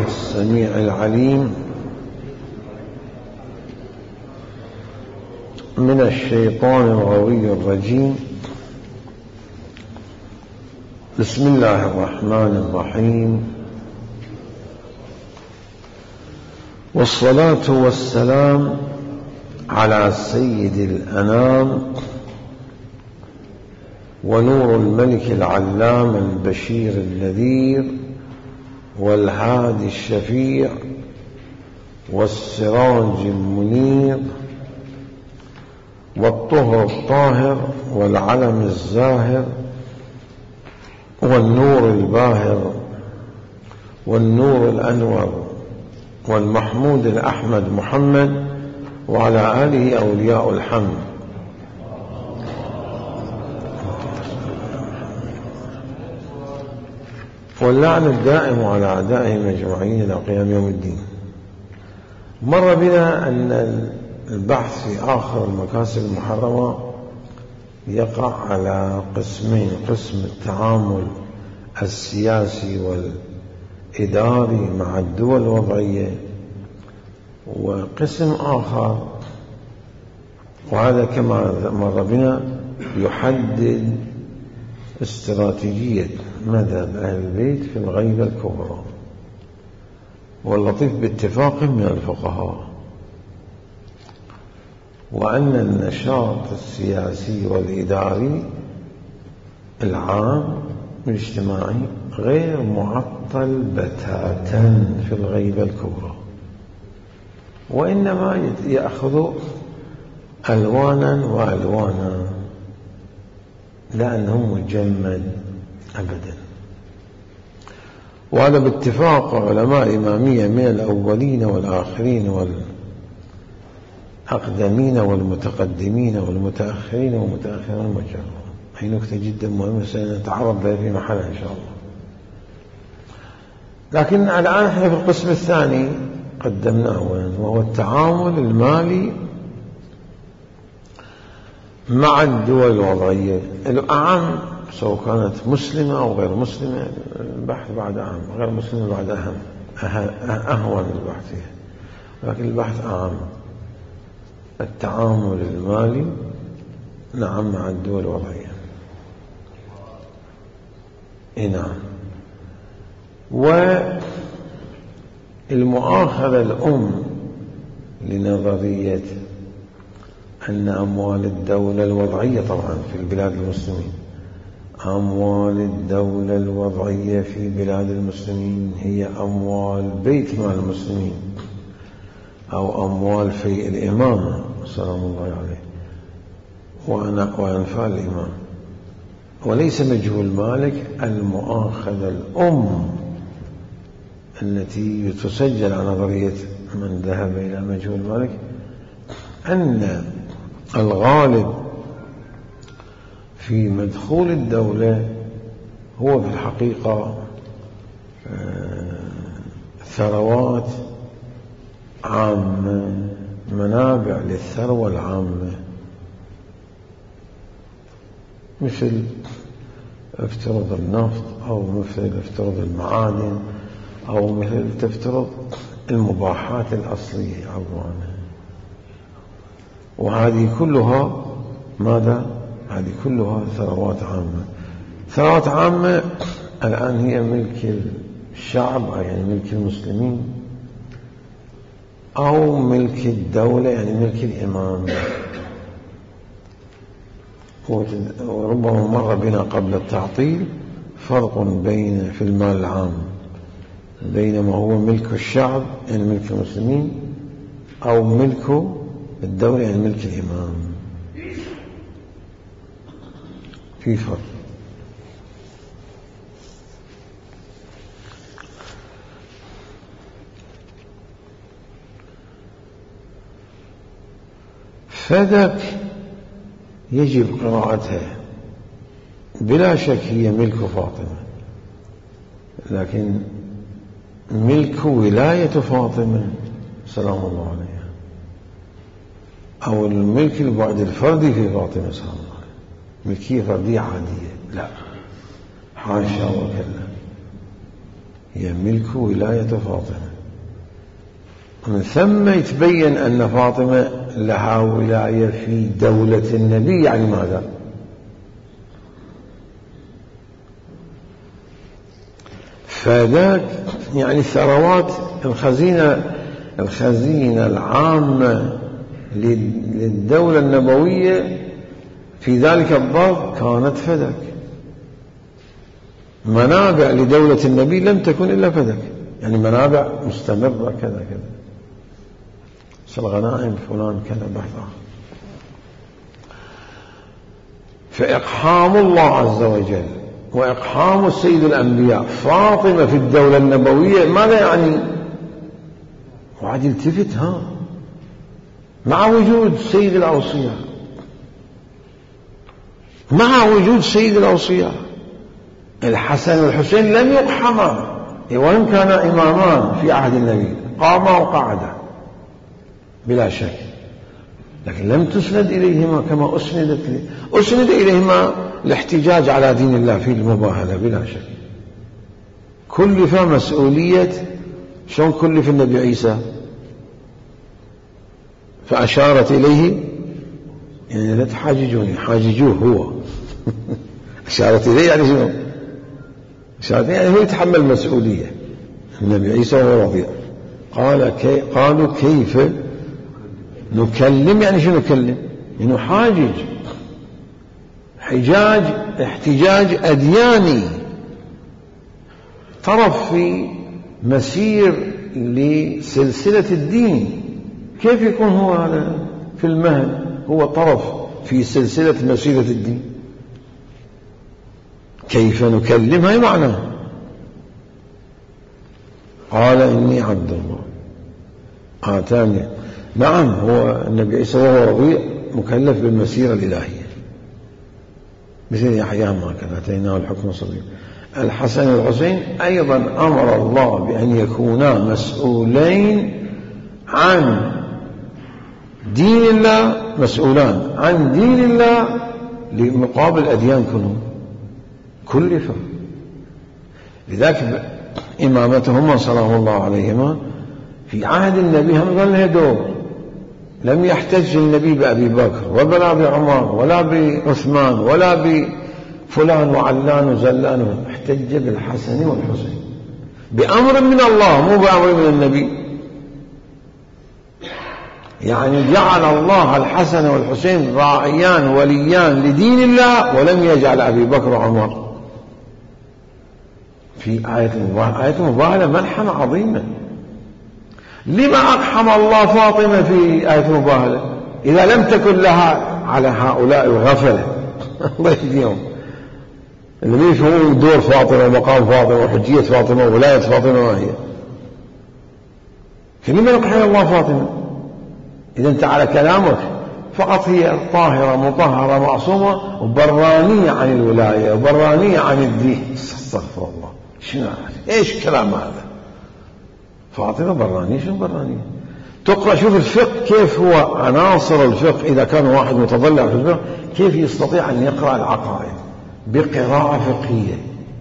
السميع العليم من الشيطان الغوي الرجيم. بسم الله الرحمن الرحيم، والصلاة والسلام على سيد الأنام ونور الملك العلام البشير النذير والهادي الشفيع والسراج المنير والطهر الطاهر والعلم الزاهر والنور الباهر والنور الأنور والمحمود الأحمد محمد وعلى آله أولياء الحمد. واللعن الدائم على أعدائهم أجمعين إلى قيام يوم الدين. مر بنا أن البحث في آخر المكاسب المحرمة يقع على قسمين: قسم التعامل السياسي والإداري مع الدول الوضعية، وقسم آخر وهذا كما مر بنا يحدد استراتيجية مذهب أهل البيت في الغيبة الكبرى، واللطيف باتفاق من الفقهاء، وأن النشاط السياسي والإداري العام والاجتماعي غير معطل بتاتا في الغيبة الكبرى، وإنما يأخذ ألوانا وألوانا لأنه مجمد أبدا. وهذا باتفاق علماء إمامية من الأولين والآخرين والأقدمين والمتقدمين والمتأخرين والمتأخرين والمجرون. هي نكتة جدا مهمة سنتعرض لها في محلها إن شاء الله. لكن الآن احنا في القسم الثاني قدمناه، وهو التعامل المالي مع الدول الوضعية الأعم، سواء كانت مسلمة أو غير مسلمة. البحث بعد أهم، غير مسلمة بعد أهون البحث فيها، لكن البحث أعم. التعامل المالي نعم مع الدول الوضعية، نعم. والمؤاخذة الأم لنظرية أن أموال الدولة الوضعية طبعا في البلاد المسلمين، أموال الدولة الوضعية في بلاد المسلمين هي أموال بيت مال المسلمين أو أموال في الإمام سلام الله عليه وأنفال الإمام، وليس مجهول مالك. المؤاخذة الأم التي تسجل على نظرية من ذهب إلى مجهول مالك أن الغالب في مدخول الدولة هو في الحقيقة ثروات عامة، منابع للثروة العامة، مثل افترض النفط، أو مثل افترض المعادن، أو مثل تفترض المباحات الأصلية عبوانها. وهذه كلها ماذا؟ هذه كلها ثروات عامة. ثروات عامة الآن هي ملك الشعب، يعني ملك المسلمين، أو ملك الدولة يعني ملك الإمام. وربما مر بنا قبل التعطيل فرق بين في المال العام بين ما هو ملك الشعب يعني ملك المسلمين، أو ملك الدولة يعني ملك الإمام. في فرق. فذاك يجب قراءتها بلا شك، هي ملك فاطمة، لكن ملك ولاية فاطمة سلام الله عليها، أو الملك البعد الفردي في فاطمة سلام الله عليها، ملكية فردية عادية، لا، حاشا وكلا. هي ملك ولاية فاطمة. ومن ثم يتبين أن فاطمة لها ولاية في دولة النبي. يعني ماذا؟ فذاك يعني الثروات الخزينة العامة للدولة النبوية في ذلك الظرف كانت فدك. منابع لدولة النبي لم تكن إلا فدك، يعني منابع مستمرة كذا كذا، الغنائم فلان كذا بحث. فإقحام الله عز وجل وإقحام السيد الأنبياء فاطمة في الدولة النبوية ماذا يعني؟ وعاد التفت مع وجود سيد الأوصياء، مع وجود سيد الأوصياء الحسن والحسين لم يقحما، وإن كانا إمامان في عهد النبي قاما وقعدا بلا شك، لكن لم تسند إليهما كما أسند إليهما الاحتجاج على دين الله في المباهلة بلا شك. كلف مسؤولية، شلون كلف النبي عيسى؟ فأشارت إليه، يعني لا تحاججوني، حاججوه هو. أشارت إليه يعني شنو؟ أشارت إليه يعني هو يتحمل مسؤولية. النبي عيسى وهو رضيع. قالوا كيف نكلم؟ يعني شنو نكلم؟ يعني حاجج، احتجاج أدياني، طرف في مسير لسلسلة الدين. كيف يكون هو هذا في المهد هو طرف في سلسلة مسيرة الدين؟ كيف نكلم؟ هاي معناه. قال إني عبد الله آتاني. نعم، هو النبي عيسى وهو رضيع مكلف بالمسيرة الإلهية مثل يحيى ما كان آتيناه الحكم صبيا. الحسن والحسين أيضا أمر الله بأن يكونا مسؤولين عن دين الله، مسؤولان عن دين الله لمقابل أديان كلفة. لذلك إمامتهما سلام الله عليهما في عهد النبي هم ظل دور. لم يحتج النبي بأبي بكر ولا بعمر ولا بعثمان ولا بفلان وعلان وزلان، احتج بالحسن والحسين بأمر من الله مو بأمر من النبي. يعني جعل الله الحسن والحسين راعيان وليان لدين الله، ولم يجعل أبي بكر وعمر. في آية المباهلة ملحمة عظيمة. لما أقحم الله فاطمة في آية المباهلة إذا لم تكن لها على هؤلاء الغفلة؟ الله يهديهم اللي يفهمون دور فاطمة ومقام فاطمة وحجية فاطمة وولاية فاطمة ما هي. فلما نقحم الله فاطمة إذا أنت على كلامك فقط هي طاهرة مطهرة معصومة وبرانية عن الولاية وبرانية عن الدين. استغفر الله، شنو ايش الكلام هذا؟ فاطمة برانية؟ شنو برانية؟ تقرأ شوف الفقه كيف هو عناصر الفقه. إذا كان واحد متضلع في الفقه كيف يستطيع أن يقرأ العقائد بقراءة فقهية.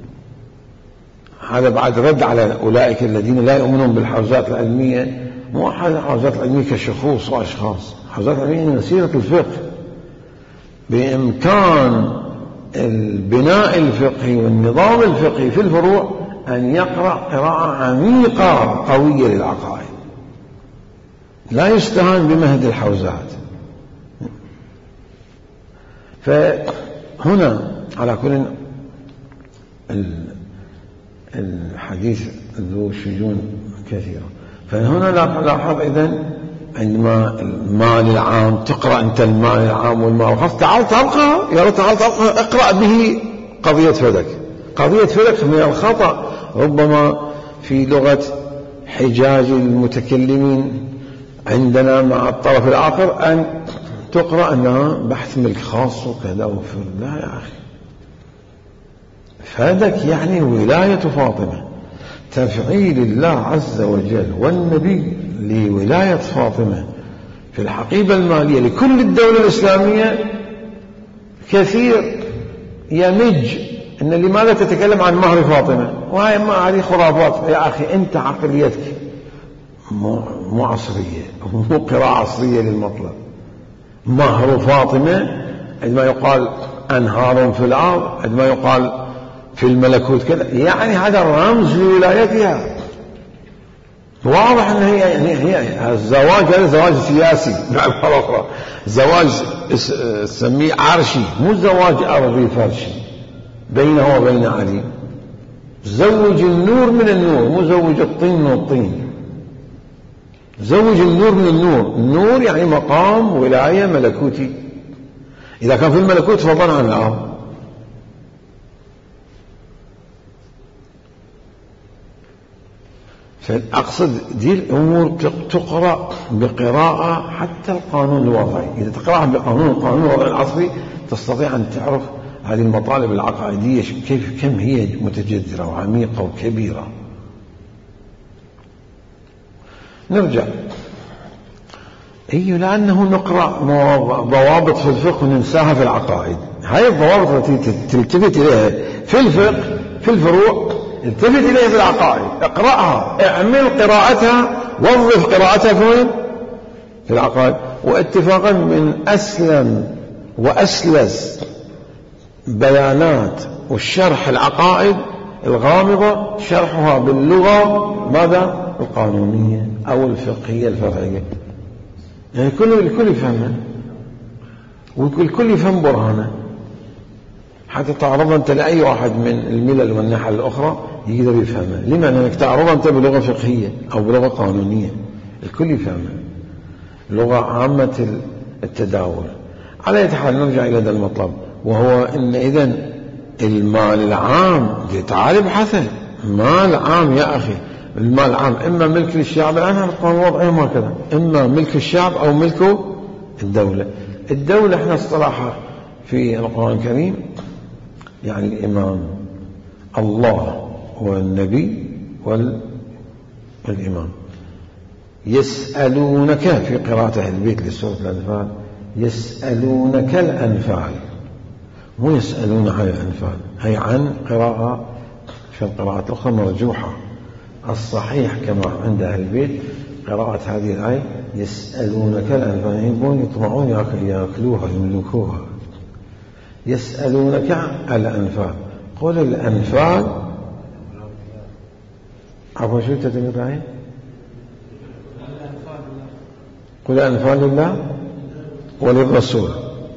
هذا بعد رد على أولئك الذين لا يؤمنون بالحوزات العلمية. مو الحوزات العلمية كشخوص وأشخاص، الحوزات العلمية مسيرة الفقه. بإمكان البناء الفقهي والنظام الفقهي في الفروع أن يقرأ قراءة عميقة قوية للعقائد، لا يستهان بمهد الحوزات. فهنا على كل الحديث ذو شجون كثيرة. فهنا لاحظ إذن عندما المال العام تقرأ أنت المال العام والمال الخاص، تعال تبقى يا تعال تبقى اقرأ به قضية فدك. قضية فدك من الخطأ ربما في لغة حجاج المتكلمين عندنا مع الطرف الآخر أن تقرأ أنها بحث ملك خاص وكذا وفر. لا يا أخي، فدك يعني ولاية فاطمة، تفعيل الله عز وجل والنبي لولاية فاطمة في الحقيبة المالية لكل الدولة الإسلامية كثير يمج إن لماذا تتكلم عن مهر فاطمة؟ وهي ما هذه خرافات يا أخي. أنت عقليتك مو عصرية، مو قراءة عصرية للمطلب. مهر فاطمة عندما يقال أنهار في الأرض، عندما يقال في الملكوت كذا، يعني هذا رمز لولايتها. واضح أن هي الزواج هذا زواج سياسي بعبارة أخرى، زواج سميه عرشي، مو زواج أرضي فرشي بينه وبين علي. زوج النور من النور، مو زوج الطين من الطين. زوج النور من النور. النور يعني مقام ولاية ملكوتي، إذا كان في الملكوت فضلا عن الأرض. فأقصد دي الأمور تقرأ بقراءة حتى القانون الوضعي. إذا تقرأها القانون الوضعي العصري تستطيع أن تعرف هذه المطالب العقائدية كم هي متجذرة وعميقة وكبيرة. نرجع. لأنه نقرأ ضوابط في الفقه وننساها في العقائد. هاي الضوابط التي تلتفت إليها في الفقه في الفروع التفت إليها في العقائد. اقرأها، اعمل قراءتها، وظف قراءتها في العقائد. واتفاقا من أسلم وأسلس بيانات والشرح العقائد الغامضة شرحها باللغة ماذا؟ القانونية أو الفقهية الفرعية. يعني الكل يفهمها، والكل يفهم برهانه، حتى تعرض أنت لأي واحد من الملل والناحية الأخرى يقدر يفهمها. لما؟ لأنك تعرض أنت بلغة فقهية أو بلغة قانونية، الكل يفهمها، لغة عامة التداول. على أي حال نرجع إلى هذا المطلب، وهو أن إذن المال العام تعال ابحثه. مال عام يا أخي، المال العام إما ملك للشعب، الآن القانون الوضعي ما كذا، إما ملك الشعب أو ملك الدولة. الدولة احنا اصطلاحها في القرآن الكريم يعني الإمام، الله والنبي والإمام. يسألونك في قراءة البيت لسورة الأنفال، يسألونك الأنفال، مو يسألون عن الأنفال. هي عن قراءة في القراءات الأخرى مرجوحة. الصحيح كما عند أهل البيت قراءة هذه الآية يسألونك الأنفال، يبون يطمعون يأكلوها يملكوها. يسألونك الأنفال، قل الأنفال. عفوا شو تتمنى الآية؟ قل الأنفال لله وللرسول.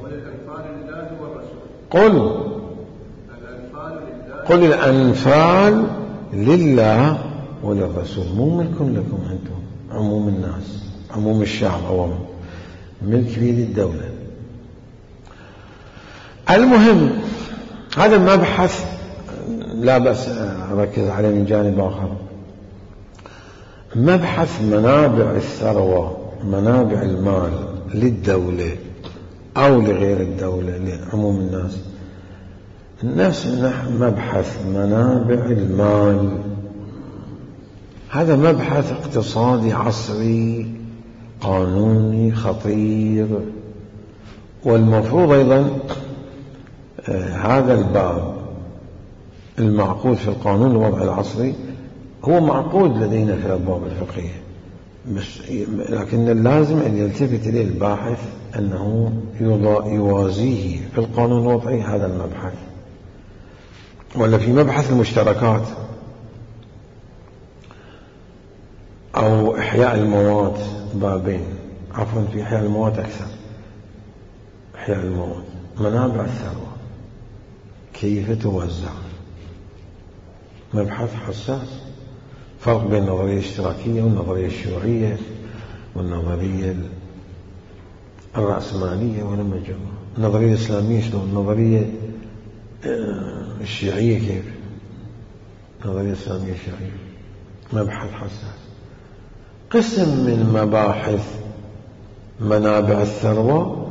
قل الأنفال لله وللرسول، مو ملك لكم أنتم عموم الناس، عموم الشعب، عوام ملك بيد الدولة. المهم هذا المبحث لا بأس أركز عليه من جانب آخر، مبحث منابع الثروة، منابع المال للدولة أو لغير الدولة لعموم الناس. نفس مبحث منابع المال، هذا مبحث اقتصادي عصري قانوني خطير. والمفروض أيضا هذا الباب المعقود في القانون الوضعي العصري هو معقود لدينا في الأبواب الفقهية، لكن اللازم أن يلتفت إليه الباحث أنه يوازيه في القانون الوضعي هذا المبحث. ولا في مبحث المشتركات أو إحياء المواد بابين، عفوا في إحياء المواد أكثر. إحياء المواد، منابع الثروة كيف توزع، مبحث حساس. فرق بين النظرية الاشتراكية والنظرية الشيوعية والنظرية الرأسمالية والمجموعة. النظرية الإسلامية شلون، النظرية الشيعية كيف، النظرية الإسلامية الشيعية، مبحث حساس. قسم من مباحث منابع الثروة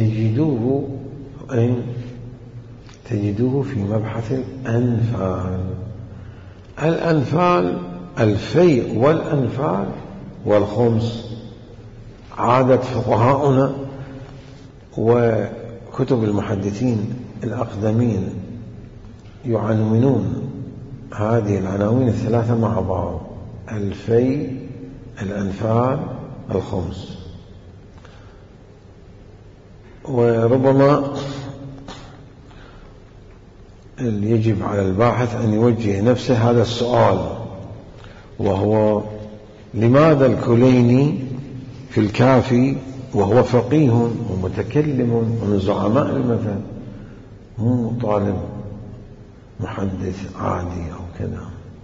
تجدوه في مبحث الأنفال. الأنفال الفيء والأنفال والخمس. عادة فقهاؤنا وكتب المحدثين الأقدمين يعنونون هذه العناوين الثلاثة مع بعض: الفيء، الأنفال، الخمس. وربما يجب على الباحث أن يوجه نفسه هذا السؤال، وهو: لماذا الكليني في الكافي وهو فقيه ومتكلم ومن زعماء المذهب، مو طالب محدث عادي أو كذا،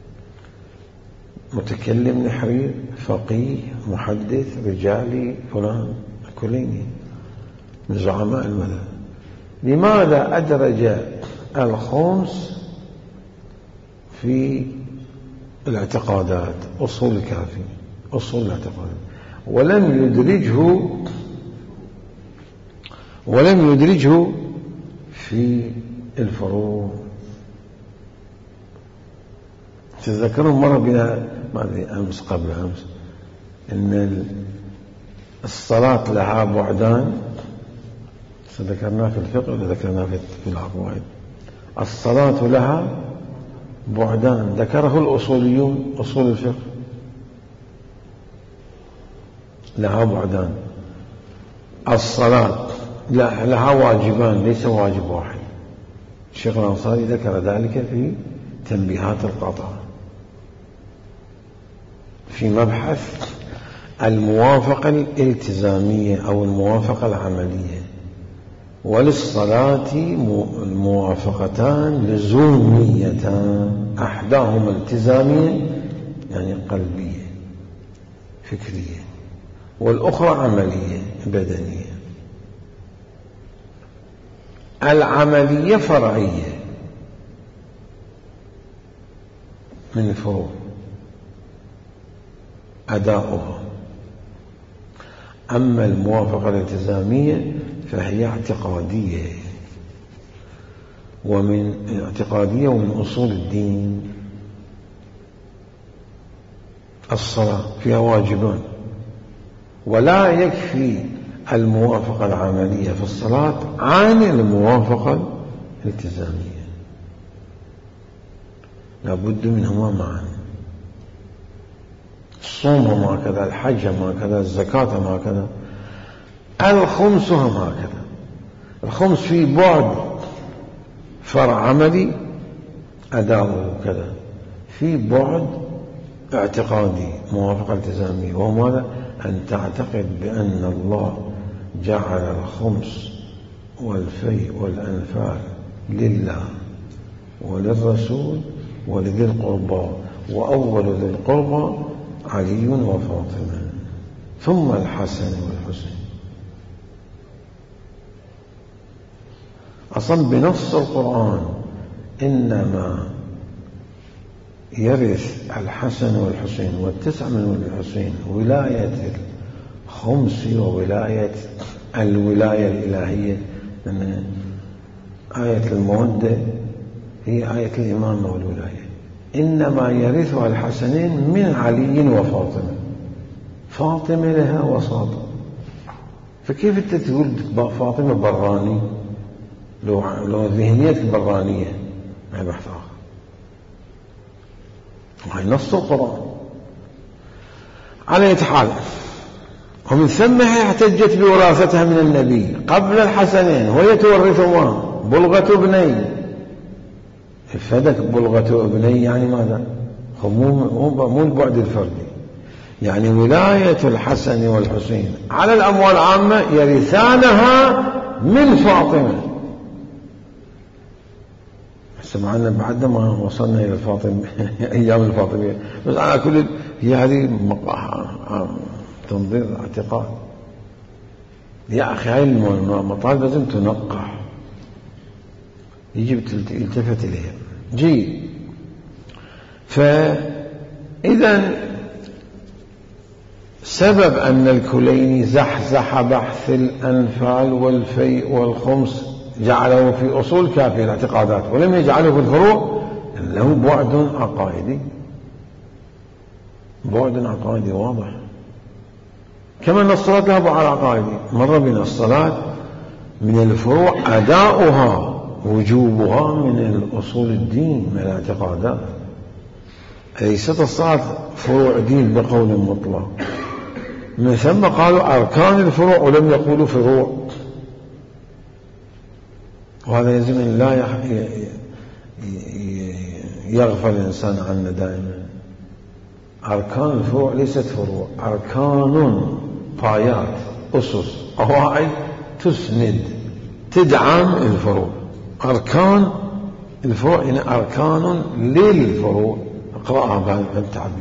متكلم نحري فقيه محدث رجالي فلان الكليني من زعماء المذهب، لماذا أدرج الخمس في الاعتقادات، أصول الكافي، أصول الاعتقادات، ولم يدرجه في الفروع؟ تذكرون مرة بنا ما أدري أمس قبل أمس إن الصلاة لها بعدان، ذكرناه في الفقه ولا ذكرناه في العقائد؟ الصلاة لها بعدان، ذكره الأصوليون، أصول الفقه لها بعدان. الصلاة لها واجبان ليس واجب واحد. الشيخ الأنصاري ذكر ذلك في تنبيهات القطع في مبحث الموافقة الالتزامية أو الموافقة العملية. وللصلاة الموافقتان لزوميتان، أحداهما التزامية يعني قلبية فكرية، والأخرى عملية بدنية. العملية فرعية من الفروع أداؤها، أما الموافقة الالتزامية فهي اعتقادية، ومن أصول الدين. الصلاة فيها واجبان، ولا يكفي الموافقة العملية في الصلاة عن الموافقة الالتزامية، لابد منهما معا. الصوم هم هكذا، الحج هم هكذا، الزكاة هم هكذا، الخمس هم هكذا. الخمس في بعد فرع عملي أداؤه كذا، في بعد اعتقادي موافقة التزامية، وهو ماذا؟ أن تعتقد بأن الله جعل الخمس والفيء والأنفال لله وللرسول ولذي القربى، وأول ذي القربى علي وفاطمة، ثم الحسن والحسين. أصلا بنص القرآن إنما يرث الحسن والحسين والتسع من الحسين ولاية الخمس وولاية الولاية الإلهية، لأن آية المودة هي آية الإمامة والولاية. إنما يرثها الحسنين من علي وفاطمة، فاطمة لها وساطة، فكيف أنت تقول فاطمة براني لو ذهنية البرانية؟ هذا بحث آخر، وهي نص القرآن. على حال، ومن ثم هي احتجت بوراثتها من النبي قبل الحسنين، وهي تورثهما بلغة ابني. فدك بلغة ابني يعني ماذا؟ مو البعد الفردي، يعني ولاية الحسن والحسين على الأموال العامة يرثانها من فاطمة. سمعنا بعد ما وصلنا إلى الفاطمة أيام الفاطمية، بس على كل هي هذه تنظير اعتقاد. يا أخي هاي المطالب لازم تنقح، يجب يلتفت إليها. جيد. فإذا سبب أن الكليني زحزح بحث الأنفال والفيء والخمس جعله في أصول كافية الاعتقادات ولم يجعله في الفروع، له بعد عقائدي، بعد عقائدي واضح. كما أن الصلاة لها بعد عقائدي، مر بنا الصلاة من الفروع أداؤها وجوبها من أصول الدين، من الاعتقادات. ليست الصلاة فروع دين بقول مطلق، من ثم قالوا أركان الفروع ولم يقولوا فروع، وهذا يجب أن لا يغفل الإنسان عنه دائما. أركان الفروع ليست فروع، أركان طايات أسس قواعد تسند تدعم الفروع. أركان الفروع يعني أركان للفروع، اقرأها بهذا التعبير.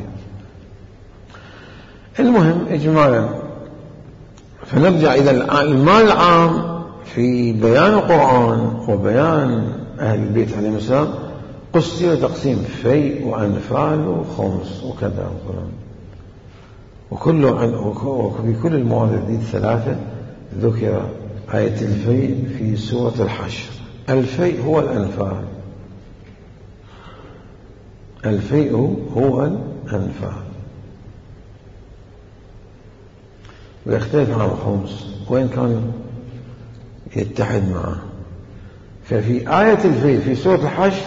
المهم إجمالا، فنرجع إلى المال العام في بيان القرآن وبيان أهل البيت عليهم السلام قسم تقسيم فيء وأنفال وخمس وكذا وفي كل الموارد الثلاثة ذكر آية الفيء في سورة الحشر. الفيء هو الأنفال، الفيء هو الأنفال، ويختلف عن الخمس وإن كان يتحد معه. ففي آية الفيء في سورة الحشر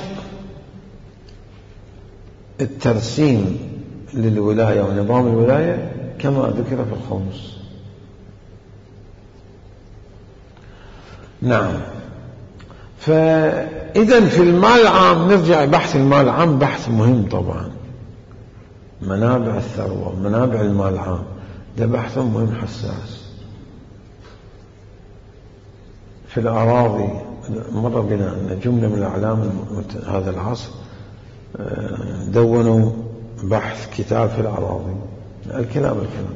الترسيم للولاية ونظام الولاية كما ذكر في الخمس. نعم. فإذا في المال العام نرجع بحث المال العام، بحث مهم طبعا، منابع الثروة منابع المال العام، ده بحث مهم حساس. في الأراضي مر بنا أن جملة من الأعلام هذا العصر دونوا بحث كتاب في الأراضي، الكلام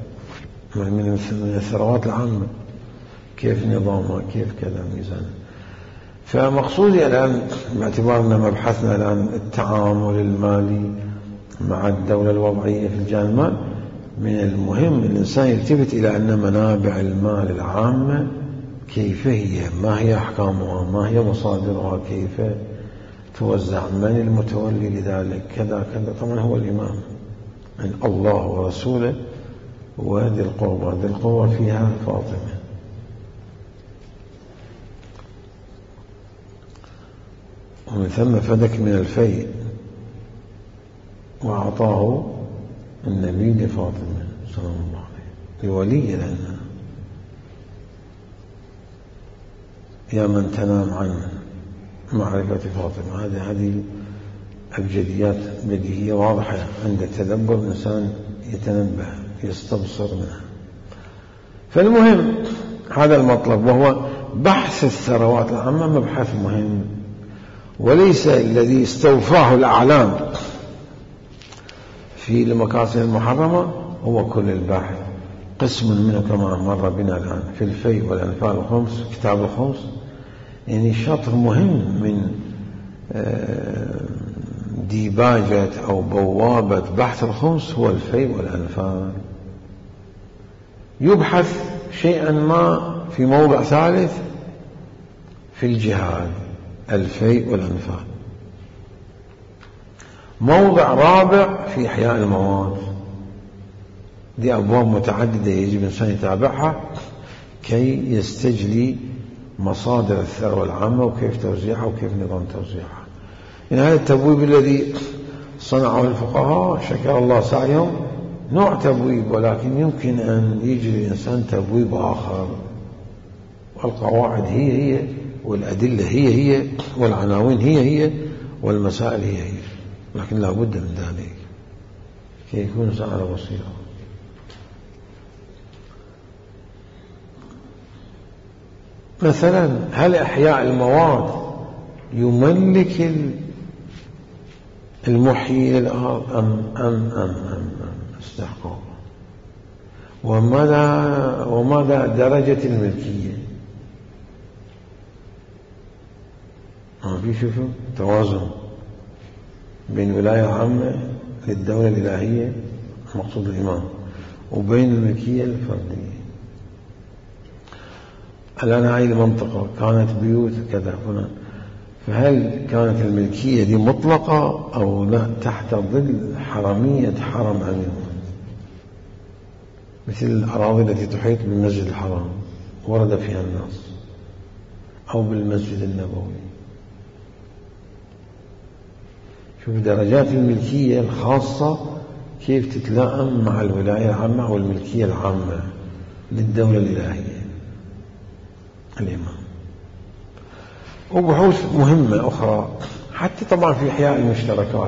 من الثروات العامة، كيف نظامها، كيف كذا ميزانها. فمقصودي الآن باعتبار أن مبحثنا الآن التعامل المالي مع الدولة الوضعية في الجانب المال، من المهم الإنسان يلتفت إلى أن منابع المال العامة كيف هي، ما هي أحكامها، ما هي مصادرها، كيف توزع، من المتولي لذلك، كذا كذا. طبعا هو الإمام من الله ورسوله وذي القربى، ذي القربى فيها فاطمة. ومن ثم فدك من الفيء وأعطاه النبي لفاطمة صلى الله عليه لولي لنا، يا من تنام عن معرفة فاطمة. هذه أبجديات بديهية واضحة عند التدبر، الإنسان يتنبه يستبصر منها. فالمهم هذا المطلب، وهو بحث الثروات العامة، مبحث مهم، وليس الذي استوفاه الأعلام في المكاسب المحرمة هو كل البحث، قسم منه كما مر بنا الآن في الفيء والأنفال الخمس، كتاب الخمس، يعني شطر مهم من ديباجة أو بوابة بحث الخمس هو الفيء والأنفال. يبحث شيئا ما في موضع ثالث في الجهاد، الفيء والأنفال. موضع رابع في إحياء المواد. دي أبواب متعددة يجب الإنسان يتابعها كي يستجلي مصادر الثروة العامة وكيف توزيعها وكيف نظام توزيعها. إن هذا التبويب الذي صنعه الفقهاء شكر الله سعيهم نوع تبويب، ولكن يمكن أن يجري الإنسان تبويب آخر، والقواعد هي والأدلة هي والعناوين هي والمسائل هي، لكن لا بد من ذلك كي يكون الإنسان على بصيرة. مثلا هل إحياء المواد يملك المحيي للأرض أم استحقاق؟ وماذا درجة الملكية؟ في شوفوا توازن بين الولاية العامة للدولة الإلهية مقصود الإمام وبين الملكية الفردية. الآن هذه المنطقة كانت بيوت كذا هنا، فهل كانت الملكية دي مطلقة أو لا تحت ظل حرمية حرم أمين، مثل الأراضي التي تحيط بالمسجد الحرام ورد فيها النص، أو بالمسجد النبوي شوف درجات الملكية الخاصة كيف تتلائم مع الولاية العامة أو الملكية العامة للدولة الإلهية الإمام. وبحوث مهمة أخرى حتى طبعا في إحياء المشتركات،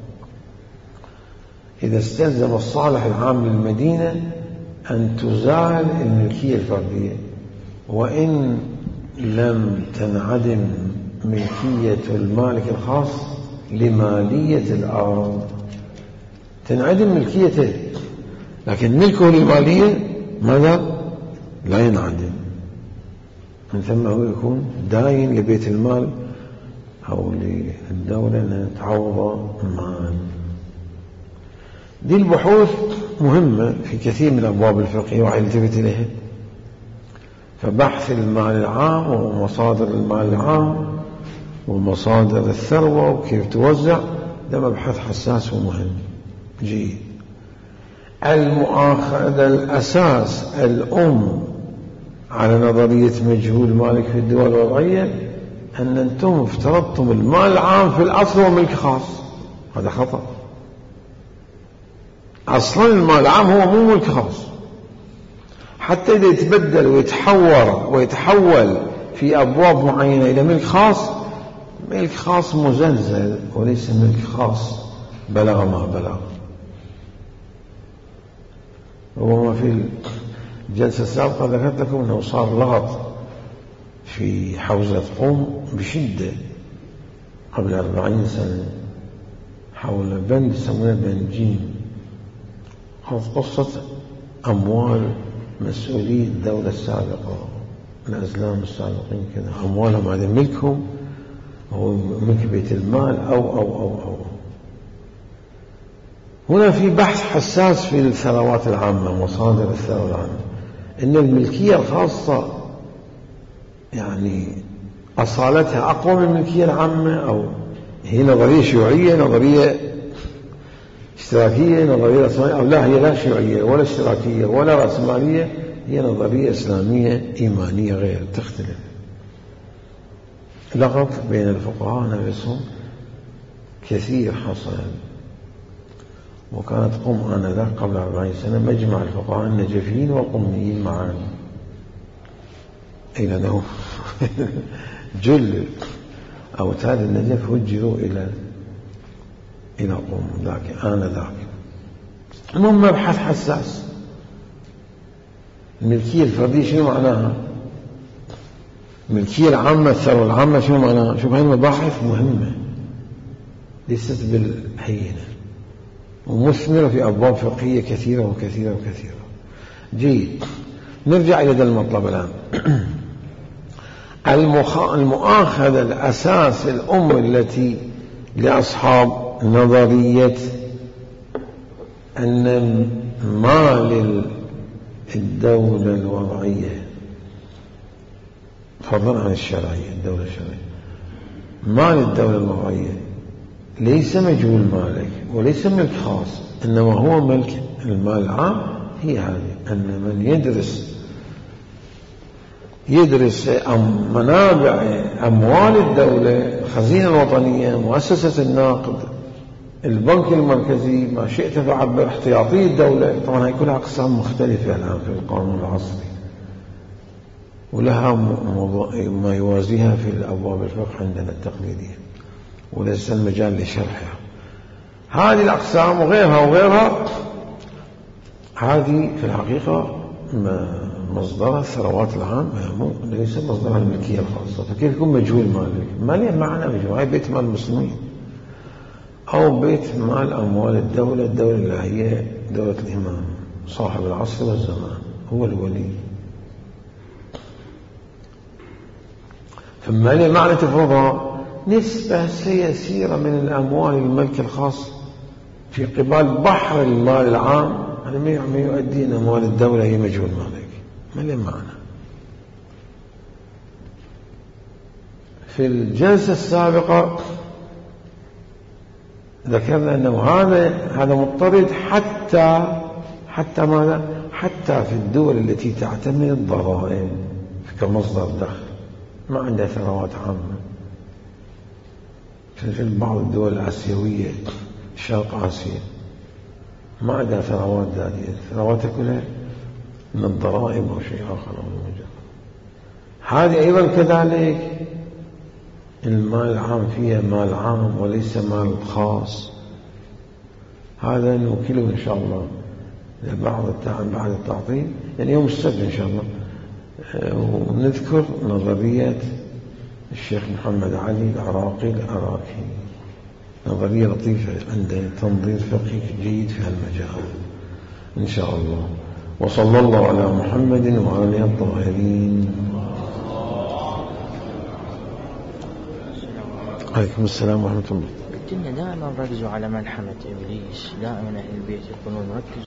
إذا استلزم الصالح العام للمدينة أن تزال الملكية الفردية، وإن لم تنعدم ملكية المالك الخاص لمالية الأرض، تنعدم ملكيته لكن ملكه للمالية ماذا؟ لا ينعدم، من ثم هو يكون داين لبيت المال أو للدولة أن تعوض مال. دي البحوث مهمة في كثير من الأبواب الفقهية وعلى يلتفت إليها. فبحث المال العام ومصادر المال العام ومصادر الثروة وكيف توزع ده مبحث حساس ومهم. جيد. المؤاخذة الأساس الأم على نظرية مجهول مالك في الدول الوضعية أن أنتم افترضتم المال العام في الأصل وملك خاص. هذا خطأ. أصلا المال العام هو مو ملك خاص، حتى إذا يتبدل ويتحول في أبواب معينة إلى ملك خاص، ملك خاص مزلزل وليس ملك خاص بلغ ما بلغ. ربما في الجلسة السابقة ذكرت لكم أنه صار لغط في حوزة قم بشدة قبل 40 سنة حول بند يسمونه بنجين، قصة أموال مسؤولي الدولة السابقة، الأزلام السابقين كذا، أموالهم هذا ملكهم هو ملك بيت المال أو هنا في بحث حساس في الثروات العامة، مصادر الثروة العامة، إن الملكية الخاصة يعني أصالتها أقوى من الملكية العامة، أو هي نظرية شيوعية، نظرية اشتراكية، نظرية رأسمالية، أو لا، هي لا شيوعية ولا اشتراكية ولا رأسمالية، هي نظرية إسلامية إيمانية غير تختلف. لغط بين الفقهاء نفسهم كثير حصل، وكانت قم آنذاك قبل 40 سنة مجمع الفقهاء النجفيين والقميين معا، إلى أنه جل أوتاد النجف هجروا إلى قم ذاك آنذاك. المهم مبحث حساس. الملكية الفردية شنو معناها؟ الملكية العامة، الثروة العامة شنو معناها؟ شوف هاي المباحث مهمة ليست بالهينة ومثمرة في أبواب فقهية كثيرة وكثيرة وكثيرة. جيد. نرجع إلى ذا المطلب الآن. المؤاخذة الأساس الأم التي لأصحاب نظرية أن مال الدولة الوضعية فضلا عن الشرعية، الدولة الشرعية، مال الدولة الوضعية ليس مجهول مالك وليس ملك خاص، إنما هو ملك المال العام. هي هذه أن من يدرس منابع أموال الدولة، الخزينة الوطنية، مؤسسة النقد، البنك المركزي، ما شئت فعبر، احتياطي الدولة. طبعا هي كلها أقسام مختلفة الآن في القانون العصري، ولها ما يوازيها في الأبواب الفقه عندنا التقليدية، وليس المجال لشرحها. هذه الأقسام وغيرها هذه في الحقيقة مصدرها الثروات العامة، ليس مصدرها الملكية الخاصة. فكيف يكون مجهول مالك؟ ما ليه معنى مجهول؟ هاي بيت مال المسلمين أو بيت مال أموال الدولة اللي هي دولة الإمام صاحب العصر والزمان، هو الولي. فما ليه معنى تفرضها نسبة يسيرة من الأموال الملك الخاص في قبال بحر المال العام، هذا ما يؤدي أن أموال الدولة هي مجهول مالك. ما ليه معنى. في الجلسة السابقة ذكرنا أنه هذا مضطرد حتى ماذا؟ حتى في الدول التي تعتمد الضرائب كمصدر دخل، ما عندها ثروات عامة. في بعض الدول الآسيوية شرق آسيا ما عندها ثروات ذاتية، ثرواتها كلها من الضرائب أو شيء آخر أو المجال. هذه أيضا كذلك المال العام فيها مال عام وليس مال خاص. هذا نوكله إن شاء الله بعد التعطيل، يعني يوم السبت إن شاء الله، ونذكر نظرية الشيخ محمد علي العراقي، نظرية لطيفة عنده تنظير فقهي جيد في هالمجال إن شاء الله. وصلى الله على محمد وآله الطاهرين. عليكم السلام ورحمة الله. قلت لنا دائما ركزوا على ملحمة إبليس، دائما أهل البيت يكونون ركزوا